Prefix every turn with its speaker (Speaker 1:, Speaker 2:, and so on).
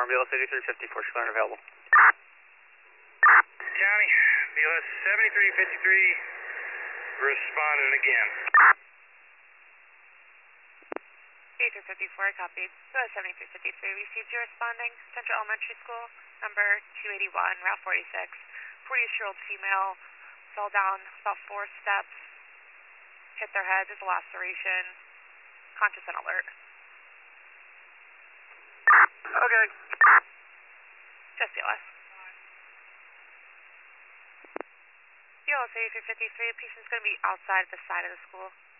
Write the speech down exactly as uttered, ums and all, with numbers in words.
Speaker 1: ambulance eighty-three fifty-four, Schooner available.
Speaker 2: County, B L S seventy-three fifty-three responding again.
Speaker 3: eighty-three fifty-four, copied. B L S seventy-three fifty-three, received you responding. Central Elementary School, number two eighty-one, Route forty-six. forty-year-old female fell down about four steps, hit their head, there's a laceration, conscious and alert.
Speaker 1: Okay.
Speaker 3: Just B L S. B L S eighty-three fifty-three, patient's going to be outside the side of the school.